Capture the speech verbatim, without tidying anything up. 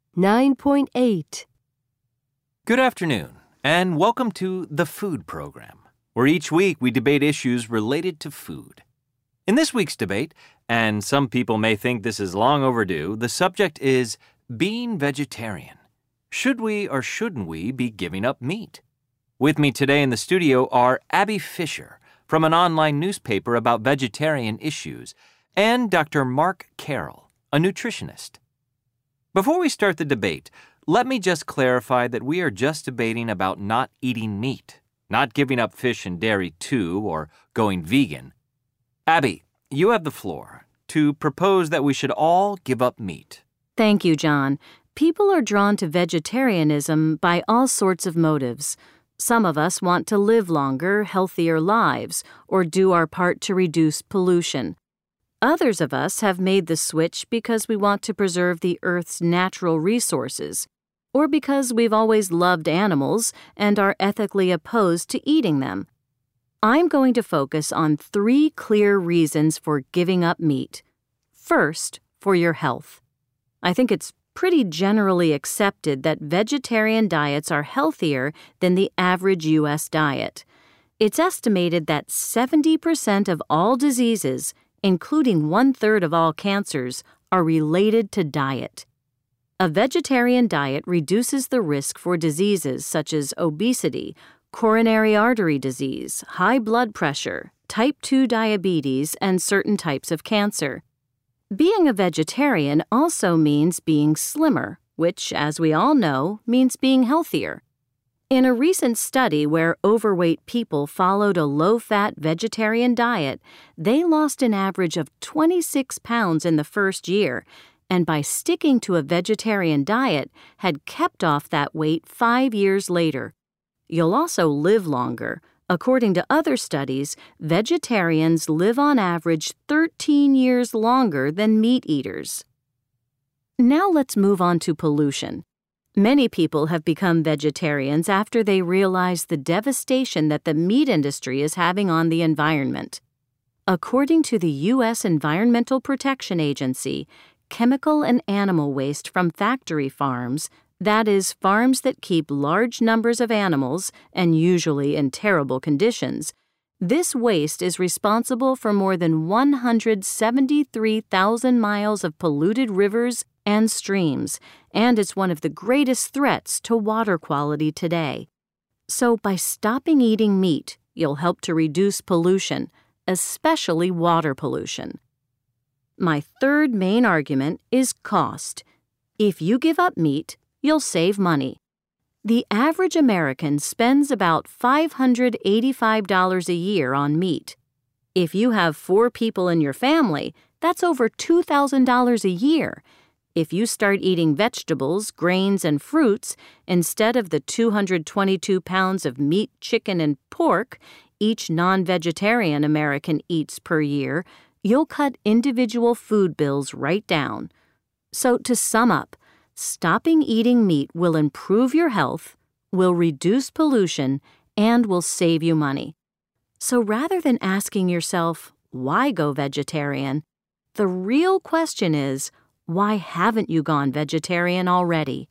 nine point eight. Good afternoon, and welcome to The Food Program, where each week we debate issues related to food. In this week's debate, and some people may think this is long overdue, the subject is being vegetarian. Should we or shouldn't we be giving up meat? With me today in the studio are Abby Fisher from an online newspaper about vegetarian issues, and Doctor Mark Carroll, a nutritionist. Before we start the debate, let me just clarify that we are just debating about not eating meat, not giving up fish and dairy too, or going vegan. Abby, you have the floor to propose that we should all give up meat. Thank you, John. People are drawn to vegetarianism by all sorts of motives. Some of us want to live longer, healthier lives, or do our part to reduce pollution. Others of us have made the switch because we want to preserve the Earth's natural resources, or because we've always loved animals and are ethically opposed to eating them. I'm going to focus on three clear reasons for giving up meat. First, for your health. I think it's pretty generally accepted that vegetarian diets are healthier than the average U S diet. It's estimated that seventy percent of all diseases, including one-third of all cancers, are related to diet. A vegetarian diet reduces the risk for diseases such as obesity, coronary artery disease, high blood pressure, type two diabetes, and certain types of cancer. Being a vegetarian also means being slimmer, which, as we all know, means being healthier. In a recent study where overweight people followed a low-fat vegetarian diet, they lost an average of twenty-six pounds in the first year, and by sticking to a vegetarian diet, had kept off that weight five years later. You'll also live longer. According to other studies, vegetarians live on average thirteen years longer than meat eaters. Now let's move on to pollution. Many people have become vegetarians after they realize the devastation that the meat industry is having on the environment. According to the U S Environmental Protection Agency, chemical and animal waste from factory farms, that is, farms that keep large numbers of animals, and usually in terrible conditions, this waste is responsible for more than one hundred seventy-three thousand miles of polluted rivers and streams, and it's one of the greatest threats to water quality today. So by stopping eating meat, you'll help to reduce pollution, especially water pollution. My third main argument is cost. If you give up meat, you'll save money. The average American spends about five hundred eighty-five dollars a year on meat. If you have four people in your family, that's over two thousand dollars a year. If you start eating vegetables, grains, and fruits instead of the two hundred twenty-two pounds of meat, chicken, and pork each non-vegetarian American eats per year, you'll cut individual food bills right down. So to sum up, stopping eating meat will improve your health, will reduce pollution, and will save you money. So rather than asking yourself, why go vegetarian, the real question is, why haven't you gone vegetarian already?